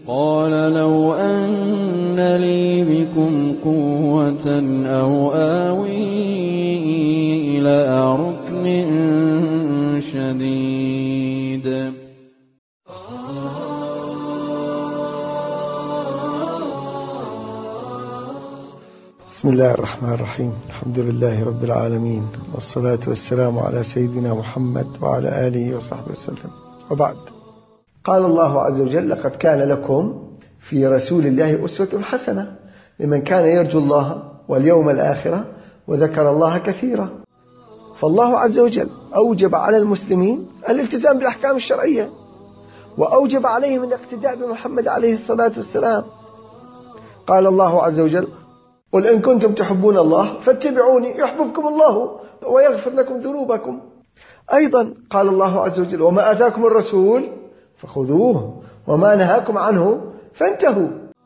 قال لو أن لي بكم قوة أو آوي إلى ركن شديد. بسم الله الرحمن الرحيم. الحمد لله رب العالمين، والصلاة والسلام على سيدنا محمد وعلى آله وصحبه وسلم، وبعد. قال الله عز وجل: لقد كان لكم في رسول الله أسوة حسنة لمن كان يرجو الله واليوم الآخرة وذكر الله كثيرا. فالله عز وجل أوجب على المسلمين الالتزام بالأحكام الشرعية، وأوجب عليهم الاقتداء بمحمد عليه الصلاة والسلام. قال الله عز وجل: قل إن كنتم تحبون الله فاتبعوني يحببكم الله ويغفر لكم ذنوبكم. أيضا قال الله عز وجل: وما آتاكم الرسول فخذوه وما نهاكم عنه فانتهوا.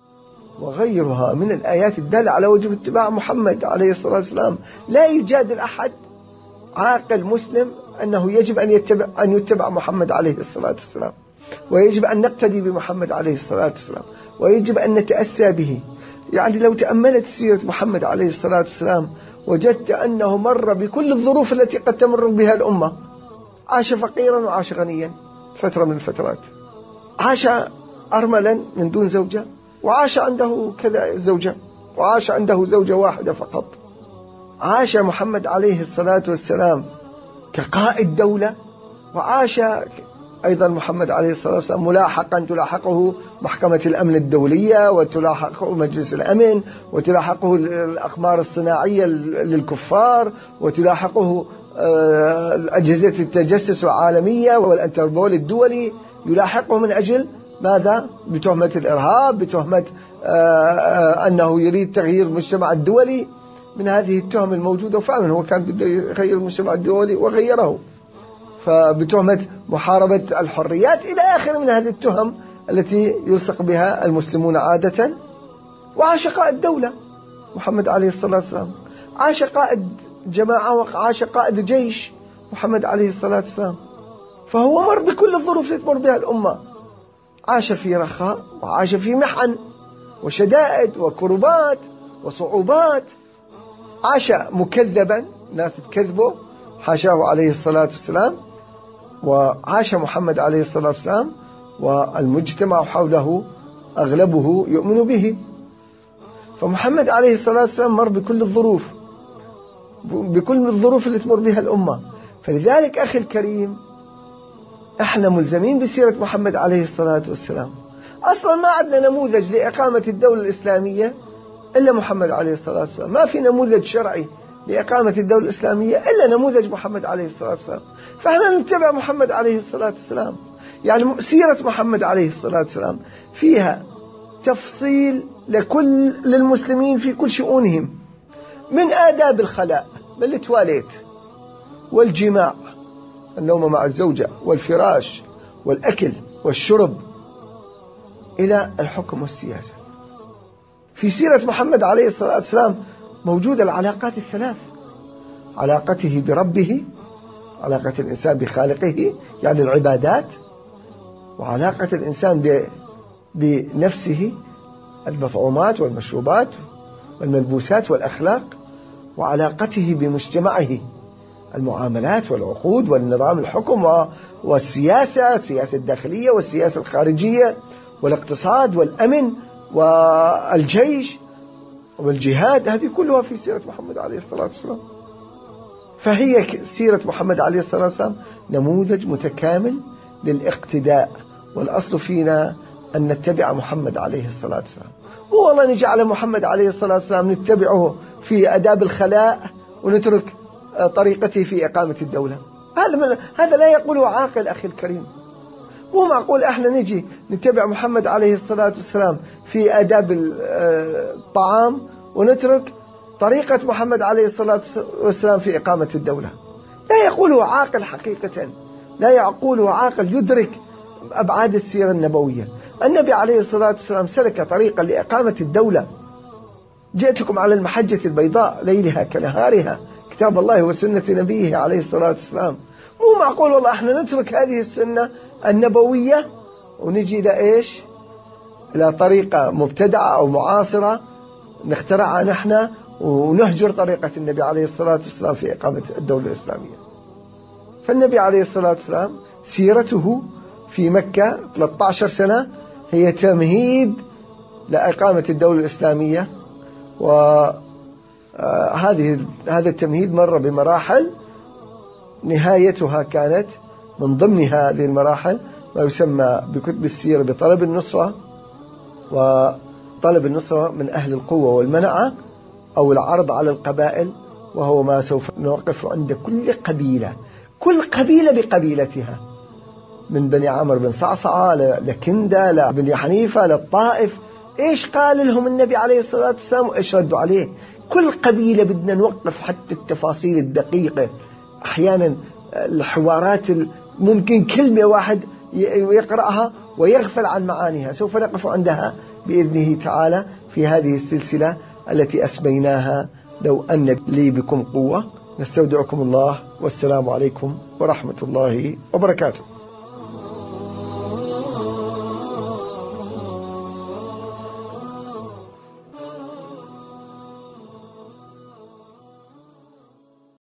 وغيرها من الآيات الدالة على وجوب اتباع محمد عليه الصلاة والسلام. لا يجادل أحد عاقل مسلم أنه يجب أن يتبع محمد عليه الصلاة والسلام، ويجب أن نقتدي بمحمد عليه الصلاة والسلام، ويجب أن نتأسى به. يعني لو تأملت سيرة محمد عليه الصلاة والسلام وجدت أنه مر بكل الظروف التي قد تمر بها الأمة. عاش فقيرا وعاش غنيا فترة من الفترات، عاش أرملا من دون زوجة، وعاش عنده كذا زوجة، وعاش عنده زوجة واحدة فقط. عاش محمد عليه الصلاة والسلام كقائد دولة، وعاش أيضا محمد عليه الصلاة والسلام ملاحقا تلاحقه محكمة الأمن الدولية، وتلاحقه مجلس الأمن، وتلاحقه الأقمار الصناعية للكفار، وتلاحقه أجهزة التجسس العالمية والانتربول الدولي، يلاحقه من أجل ماذا؟ بتهمة الإرهاب، بتهمة أنه يريد تغيير المجتمع الدولي. من هذه التهم الموجودة، وفعلا هو كان بده يغير المجتمع الدولي وغيره، فبتهمة محاربة الحريات إلى آخر من هذه التهم التي يلصق بها المسلمون عادة. وعاش قائد دولة محمد عليه الصلاة والسلام، عاش قائد جماعة، وعاش قائد جيش محمد عليه الصلاة والسلام. فهو مر بكل الظروف التي تمر بها الأمة، عاش في رخاء وعاش في محن وشدائد وكربات وصعوبات، عاش مكذبا، ناس تكذبه، حاشاه عليه الصلاة والسلام. وعاش محمد عليه الصلاة والسلام والمجتمع حوله أغلبه يؤمن به. فمحمد عليه الصلاة والسلام مر بكل الظروف، بكل الظروف اللي تمر بها الأمة. فلذلك أخي الكريم، احنا ملزمين بسيرة محمد عليه الصلاة والسلام. أصلا ما عندنا نموذج لإقامة الدولة الإسلامية إلا محمد عليه الصلاة والسلام. ما في نموذج شرعي لإقامة الدولة الإسلامية إلا نموذج محمد عليه الصلاة والسلام. فإحنا نتبع محمد عليه الصلاة والسلام. يعني سيرة محمد عليه الصلاة والسلام فيها تفصيل للمسلمين في كل شؤونهم، من آداب الخلاء، من التواليت والجماع، النوم مع الزوجة والفراش والأكل والشرب، إلى الحكم والسياسة. في سيرة محمد عليه الصلاة والسلام موجودة العلاقات الثلاث: علاقته بربه، علاقة الإنسان بخالقه يعني العبادات، وعلاقة الإنسان بنفسه، المطعومات والمشروبات والملبوسات والأخلاق، وعلاقته بمجتمعه، المعاملات والعقود والنظام الحكم والسياسة، السياسة الداخلية والسياسة الخارجية والاقتصاد والأمن والجيش والجهاد. هذه كلها في سيرة محمد عليه الصلاة والسلام. فهي سيرة محمد عليه الصلاة والسلام نموذج متكامل للاقتداء، والأصل فينا أن نتبع محمد عليه الصلاة والسلام. مو والله نجي على محمد عليه الصلاة والسلام نتبعه في آداب الخلاء ونترك طريقته في إقامة الدولة. هذا لا يقوله عاقل أخي الكريم. مو معقول احنا نجي نتبع محمد عليه الصلاة والسلام في آداب الطعام ونترك طريقة محمد عليه الصلاة والسلام في إقامة الدولة. لا يقوله عاقل حقيقة، لا يقوله عاقل يدرك أبعاد السيرة النبوية. النبي عليه الصلاة والسلام سلك طريقا لإقامة الدولة. جئتكم على المحجة البيضاء ليلها كنهارها، كتاب الله وسنة نبيه عليه الصلاة والسلام. مو معقول والله احنا نترك هذه السنة النبوية ونجي إلى إيش؟ إلى طريقة مبتدعة أو معاصرة نخترعها نحن ونهجر طريقة النبي عليه الصلاة والسلام في إقامة الدولة الإسلامية. فالنبي عليه الصلاة والسلام سيرته في مكة 13 سنة هي تمهيد لإقامة الدولة الإسلامية، هذا التمهيد مر بمراحل نهايتها كانت من ضمن هذه المراحل ما يسمى بكتب السيرة بطلب النصرة، وطلب النصرة من أهل القوة والمنعة أو العرض على القبائل، وهو ما سوف نوقف عند كل قبيلة بقبيلتها، من بني عمرو بن صعصعة لكندة لبني حنيفة للطائف. إيش قال لهم النبي عليه الصلاة والسلام وإيش ردوا عليه؟ كل قبيلة بدنا نوقف حتى التفاصيل الدقيقة. أحيانا الحوارات ممكن كلمة واحد يقرأها ويغفل عن معانيها، سوف نقف عندها بإذنه تعالى في هذه السلسلة التي أسميناها لو أن لي بكم قوة. نستودعكم الله، والسلام عليكم ورحمة الله وبركاته.